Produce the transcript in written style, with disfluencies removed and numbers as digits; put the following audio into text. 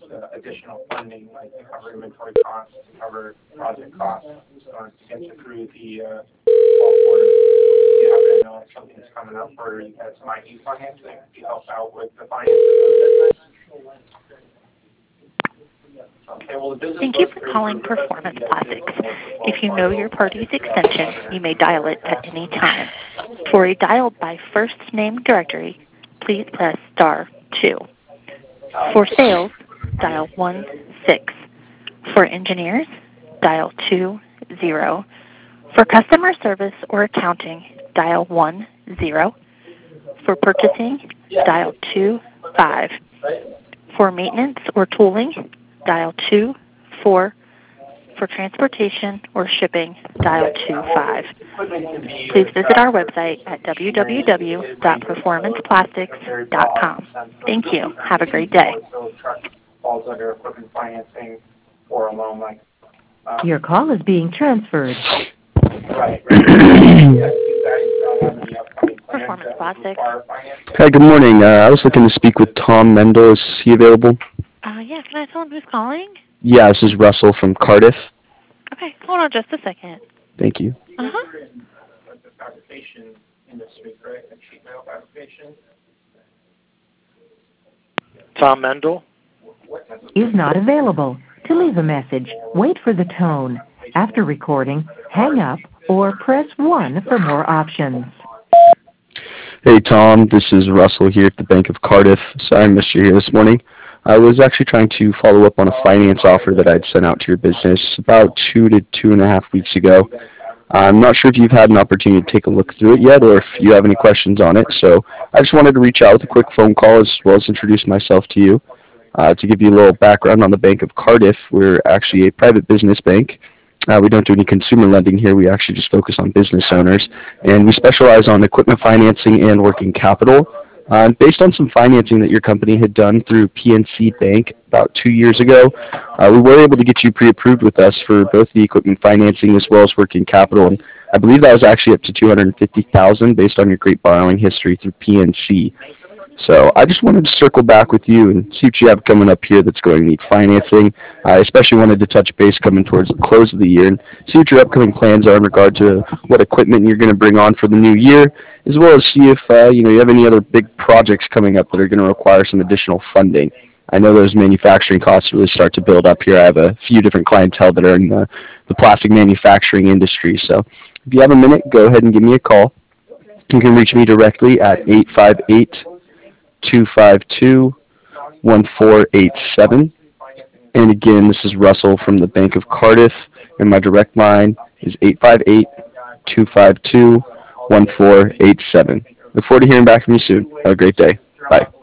additional funding, like to cover inventory costs, to cover project costs, to get you through the fall quarter. You happen to know if something's coming up or you guys might need financing to help out with the finances of the business. Okay, well, the business Thank you for calling Performance Plastics. If you know your party's extension, you may dial it at any time. For a dial by first name directory, please press *2. For sales, dial 1-6. For engineers, dial 20. For customer service or accounting, dial 10. For purchasing, dial 25. For maintenance or tooling, dial 24. For transportation or shipping, dial 25. Please visit our website at www.performanceplastics.com. Thank you. Have a great day. Falls under equipment financing or a loan like. Your call is being transferred. Right. Performance Plastics. Hi, good morning. I was looking to speak with Tom Mendel. Is he available? Yeah, can I tell him who's calling? Yeah, this is Russell from Cardiff. Okay, hold on just a second. Thank you. Uh-huh. The fabrication industry, correct? And sheet metal fabrication. Tom Mendel is not available. To leave a message, wait for the tone. After recording, hang up or press 1 for more options. Hey, Tom. This is Russell here at the Bank of Cardiff. Sorry I missed you here this morning. I was actually trying to follow up on a finance offer that I'd sent out to your business about 2 to 2.5 weeks ago. I'm not sure if you've had an opportunity to take a look through it yet or if you have any questions on it, so I just wanted to reach out with a quick phone call as well as introduce myself to you. To give you a little background on the Bank of Cardiff, we're actually a private business bank. We don't do any consumer lending here. We actually just focus on business owners, and we specialize on equipment financing and working capital. Based on some financing that your company had done through PNC Bank about 2 years ago, we were able to get you pre-approved with us for both the equipment financing as well as working capital, and I believe that was actually up to $250,000 based on your great borrowing history through PNC. So I just wanted to circle back with you and see what you have coming up here that's going to need financing. I especially wanted to touch base coming towards the close of the year and see what your upcoming plans are in regard to what equipment you're going to bring on for the new year, as well as see if you have any other big projects coming up that are going to require some additional funding. I know those manufacturing costs really start to build up here. I have a few different clientele that are in the plastic manufacturing industry. So if you have a minute, go ahead and give me a call. You can reach me directly at 858-252-1487. And again, this is Russell from the Bank of Cardiff, and my direct line is 858-252-1487. Look forward to hearing back from you soon. Have a great day. Bye.